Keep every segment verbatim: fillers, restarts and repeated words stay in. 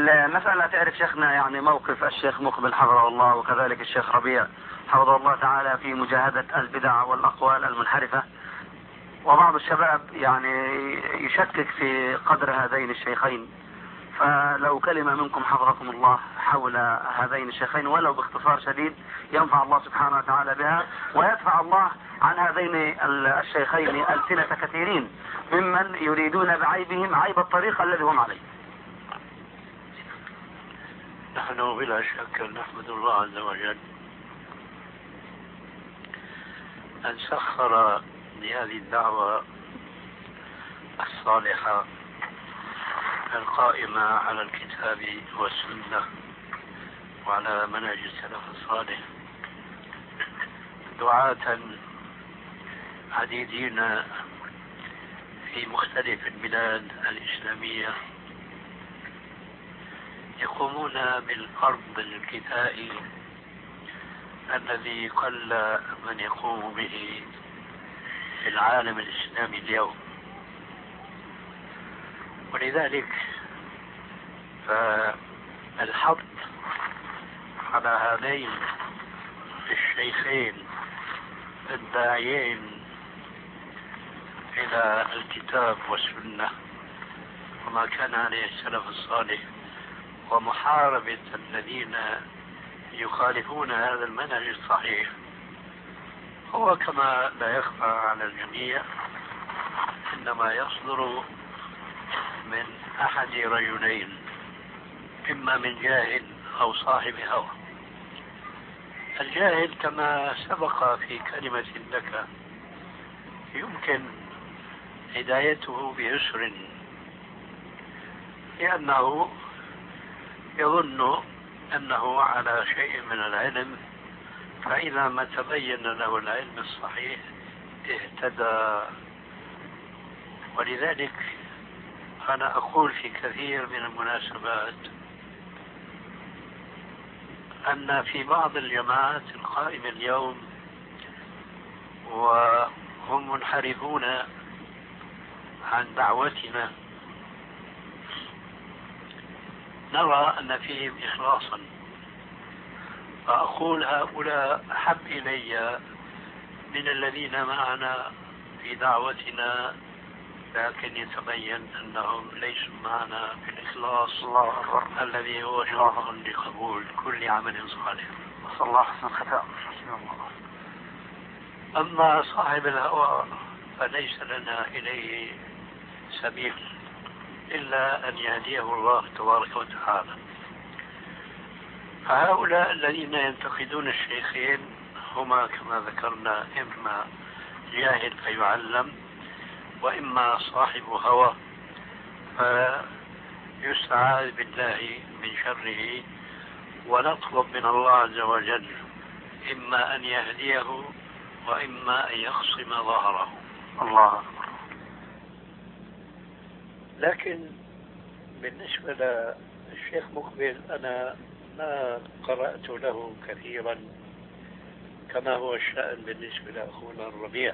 المسألة تعرف شيخنا يعني موقف الشيخ مقبل حفظه الله وكذلك الشيخ ربيع حفظه الله تعالى في مجاهدة البدع والأقوال المنحرفة، وبعض الشباب يعني يشكك في قدر هذين الشيخين، فلو كلمة منكم حفظكم الله حول هذين الشيخين ولو باختصار شديد ينفع الله سبحانه وتعالى بها، ويدفع الله عن هذين الشيخين ألسنة كثيرين ممن يريدون بعيبهم عيب الطريق الذي هم عليه. نحن بلا شك نحمد الله عز وجل أن سخر لهذه الدعوة الصالحة القائمة على الكتاب والسنة وعلى منهج السلف الصالح دعاة عديدين في مختلف البلاد الإسلامية يقومون بالفرض الكفائي الذي قل من يقوم به في العالم الإسلامي اليوم. ولذلك فالحض على هذين الشيخين الداعيين إلى الكتاب والسنة وما كان عليه السلف الصالح ومحاربة الذين يخالفون هذا المنهج الصحيح هو كما لا يخفى على الجميع إنما يصدر من أحد رجلين، إما من جاهل أو صاحب هوى. الجاهل كما سبق في كلمة لك يمكن هدايته بيسر، لأنه يظن أنه على شيء من العلم، فإذا ما تبين له العلم الصحيح اهتدى. ولذلك أنا أقول في كثير من المناسبات أن في بعض الجماعات القائمة اليوم وهم منحرفون عن دعوتنا نرى أن فيهم إخلاصا، فأقول هؤلاء أحب إلي من الذين معنا في دعوتنا لكن يتبين أنهم ليسوا معنا في الإخلاص الذي هو شرط لقبول كل عمل صالح. صلى الله عليه وسلم. أما صاحب الهوى فليس لنا إليه سبيل إلا أن يهديه الله تبارك وتعالى. فهؤلاء الذين ينتقدون الشيخين هما كما ذكرنا إما جاهل فيعلم وإما صاحب هوى فيستعاذ بالله من شره، ونطلب من الله عز وجل إما أن يهديه وإما أن يخصم ظهره. الله أكبر. لكن بالنسبة للشيخ مقبل أنا ما قرأت له كثيرا كما هو الشأن بالنسبة لأخونا الربيع.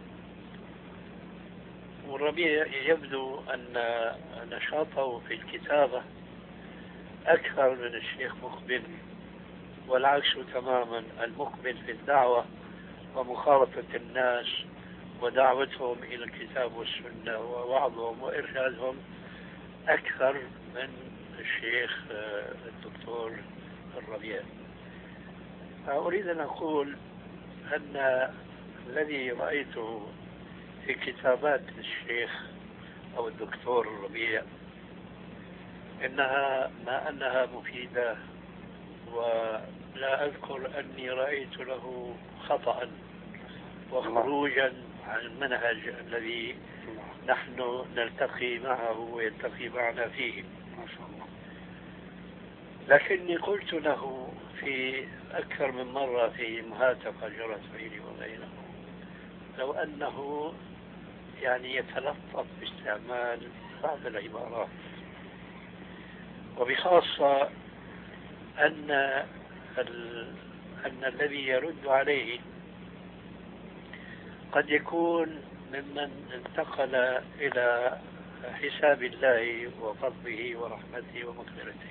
والربيع يبدو أن نشاطه في الكتابة أكثر من الشيخ مقبل، والعكس تماما، المقبل في الدعوة ومخالطة الناس ودعوتهم إلى الكتاب والسنة ووعظهم وإرشادهم أكثر من الشيخ الدكتور الربيع. أريد أن أقول أن الذي رأيته في كتابات الشيخ أو الدكتور الربيع إنها ما أنها مفيدة، ولا أذكر أني رأيت له خطأ وخروجا عن المنهج الذي نحن نلتقي معه ويلتقي معنا فيه. ما شاء الله. لكني قلت له في أكثر من مرة في مهاتفة جرت بيني وبينه لو أنه يعني يتلطف باستعمال بعض العبارات، وبخاصة أن أن الذي يرد عليه قد يكون ممن انتقل إلى حساب الله وفضله ورحمته ومغفرته.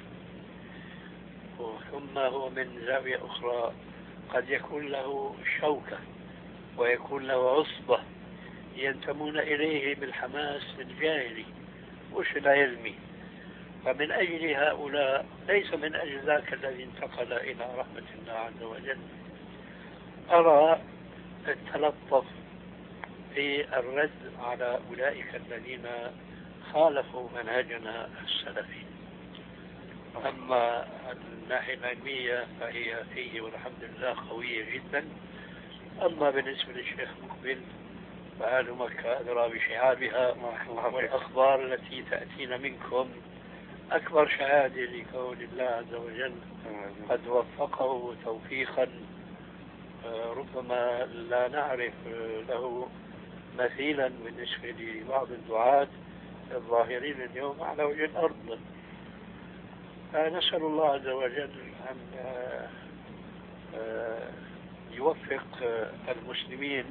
ثم هو من زاوية أخرى قد يكون له شوكة ويكون له عصبة ينتمون إليه بالحماس الجاهلي مش العلمي، فمن أجل هؤلاء ليس من أجل ذاك الذي انتقل إلى رحمة الله عز وجل أرى التلطف في الرد على أولئك الذين خالفوا منهجنا السلفي. أما الناحية العلمية فهي فيه والحمد لله قوية جدا. أما بالنسبة للشيخ مقبل فأهل مكة أدرى بشعابها، والأخبار التي تأتينا منكم أكبر شهادة لكون الله عز وجل قد وفقه توفيقا ربما لا نعرف له مثيلا بالنسبة لبعض الدعاة الظاهرين اليوم على وجه الأرض. فنسأل الله عز وجل أن يوفق المسلمين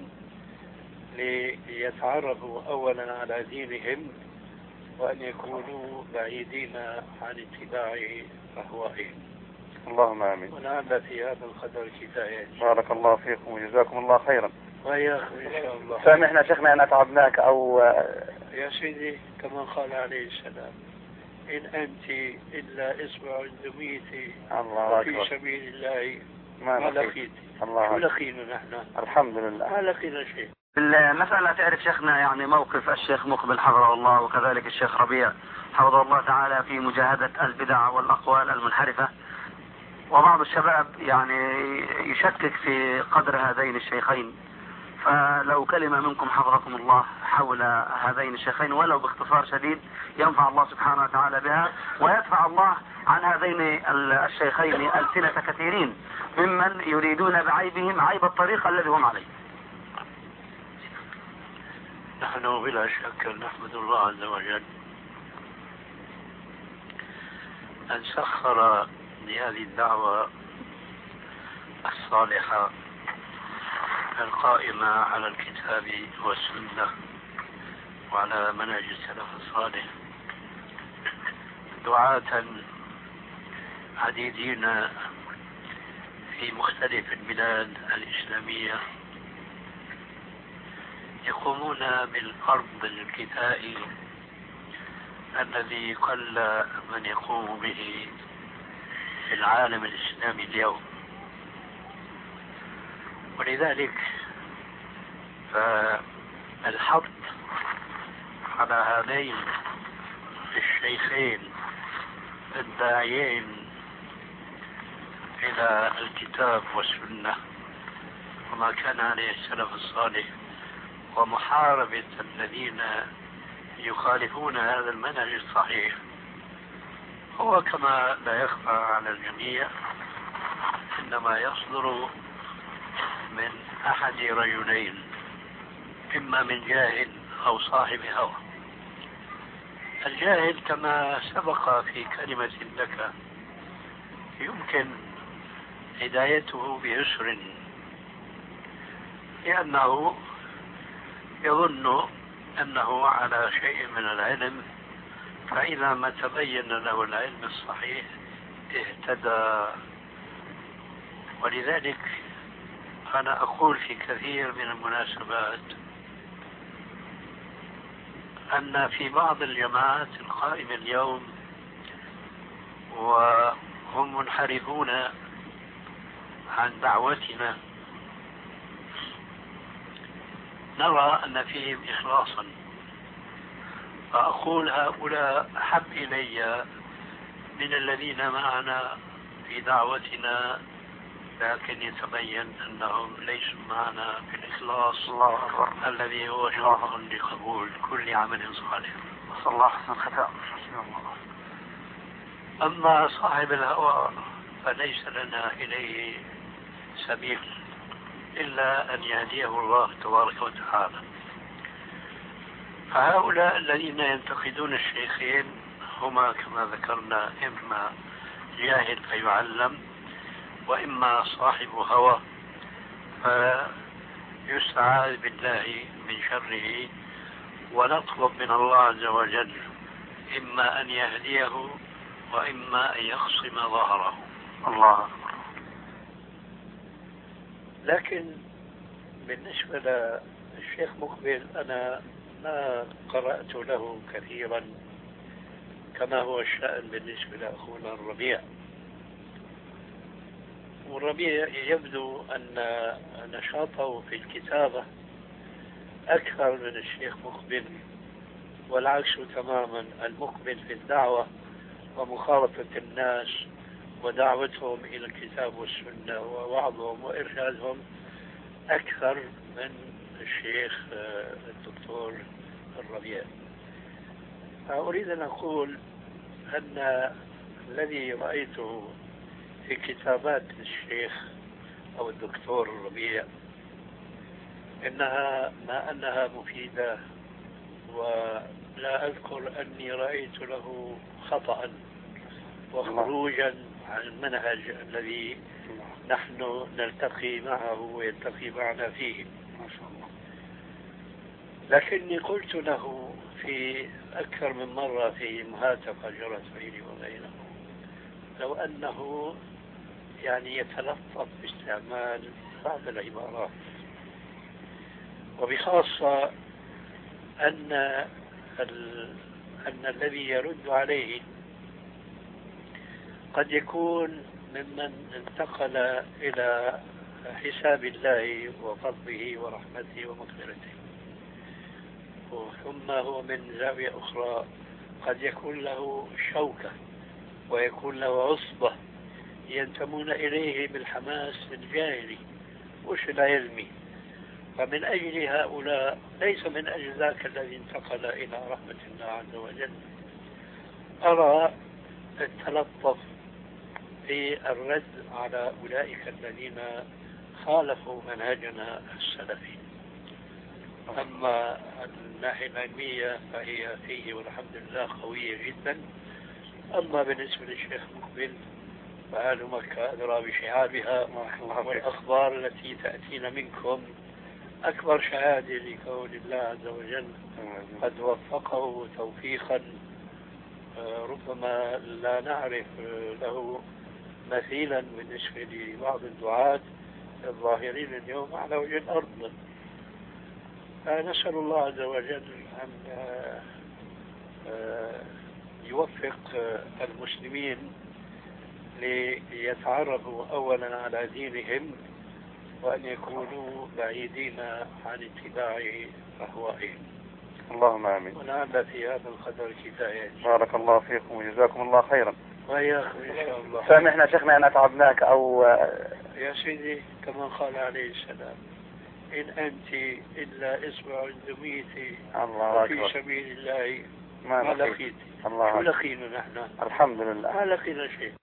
ليتعرفوا أولا على دينهم وأن يكونوا بعيدين عن اتباع أهوائهم. اللهم آمين. ونعم في هذا القدر كفاية. بارك الله فيكم وجزاكم الله خيرا. وإياكم إن شاء الله. سامحنا شيخنا أن أتعبناك أو يا سيدي كما قال عليه السلام إن أنت إلا إصبع دميتي في سبيل الله ما لقيت. شو لقينا نحن؟ الحمد لله ما لقينا شيء. المسألة تعرف شيخنا يعني موقف الشيخ مقبل حفظه الله وكذلك الشيخ ربيع حفظه الله تعالى في مجاهدة البدع والأقوال المنحرفة، وبعض الشباب يعني يشكك في قدر هذين الشيخين، فلو كلمة منكم حفظكم الله حول هذين الشيخين ولو باختصار شديد ينفع الله سبحانه وتعالى بها ويدفع الله عن هذين الشيخين ألسنة كثيرين ممن يريدون بعيبهم عيب الطريق الذي هم عليه. نحن بلا شك نحمد الله عز وجل أن سخر لهذه الدعوة الصالحة القائمة على الكتاب والسنة وعلى منهج السلف الصالح دعاة عديدين في مختلف البلاد الإسلامية يقومون بالأرض الكفائي الذي قل من يقوم به في العالم الإسلامي اليوم. ولذلك فالحط على هذين الشيخين الداعيين إلى الكتاب والسنة وما كان عليه السلف الصالح ومحاربة الذين يخالفون هذا المنهج الصحيح هو كما لا يخفى على الجميع إنما يصدر من أحد رجلين، إما من جاهل أو صاحب هوى. الجاهل كما سبق في كلمة لك يمكن هدايته بيسر، لأنه يظن أنه على شيء من العلم، فإذا ما تبين له العلم الصحيح اهتدى. ولذلك أنا أقول في كثير من المناسبات أن في بعض الجماعات القائمة اليوم وهم منحرفون عن دعوتنا نرى أن فيهم إخلاصا، فأقول هؤلاء أحب إلي من الذين معنا في دعوتنا لكن يتبين أنهم ليسوا معنا في الإخلاص الذي هو شرط لقبول كل عمل صالح. صلى الله حسن ختام. أما صاحب الهوى فليس لنا إليه سبيل إلا أن يهديه الله تبارك وتعالى. فهؤلاء الذين ينتقدون الشيخين هما كما ذكرنا إما جاهل فيعلم وإما صاحب هوى فيستعاذ بالله من شره ونطلب من الله عز وجل إما أن يهديه وإما أن يخصم ظهره. الله. لكن بالنسبة للشيخ مقبل أنا ما قرأت له كثيرا كما هو الشأن بالنسبة لأخونا الربيع. والربيع يبدو أن نشاطه في الكتابة أكثر من الشيخ مقبل، والعكس تماما. المقبل في الدعوة ومخالطة الناس ودعوتهم إلى الكتاب والسنة ووعظهم وإرشادهم أكثر من الشيخ الدكتور الربيع. أريد أن أقول أن الذي رأيته في كتابات الشيخ أو الدكتور الربيع إنها ما أنها مفيدة، ولا أذكر أني رأيت له خطأ وخروجا عن المنهج الذي نحن نلتقي معه ويلتقي معنا فيه. لكني قلت له في أكثر من مرة في مهاتفة جرت بيني وبينه لو أنه يعني يتلطف باستعمال بعض العبارات، وبخاصة أن أن الذي يرد عليه قد يكون ممن انتقل إلى حساب الله وفضله ورحمته ومغفرته، ثم هو من زاوية أخرى قد يكون له شوكة ويكون له عصبة ينتمون إليه بالحماس الجاهلي مش العلمي. فمن أجل هؤلاء ليس من أجل ذاك الذي انتقل إلى رحمة الله عز وجل أرى التلطف في الرد على أولئك الذين خالفوا منهجنا السلفي. أما الناحية العلمية فهي فيه والحمد لله قوية جدا. أما بالنسبة للشيخ مقبل فأهل مكة أدرى بشعابها، والأخبار التي تأتينا منكم أكبر شهادة لكون الله عز وجل قد وفقه توفيقا ربما لا نعرف له مثيلا بالنسبة لبعض الدعاة الظاهرين اليوم على وجه الأرض. نسأل الله عز وجل أن يوفق المسلمين ليتعرفوا أولا على دينهم وأن يكونوا بعيدين عن اتباع أهوائهم. اللهم آمين. ونعم في هذا القدر كفاية. بارك الله فيكم وجزاكم الله خيرا. وإياكم إن شاء الله. سامحنا شيخنا أن أتعبناك أو يا سيدي كما قال عليه السلام إن أنت إلا إصبع دميتي في سبيل الله ما لقيت. شو لقينا نحن؟ الحمد لله ما لقينا شيء.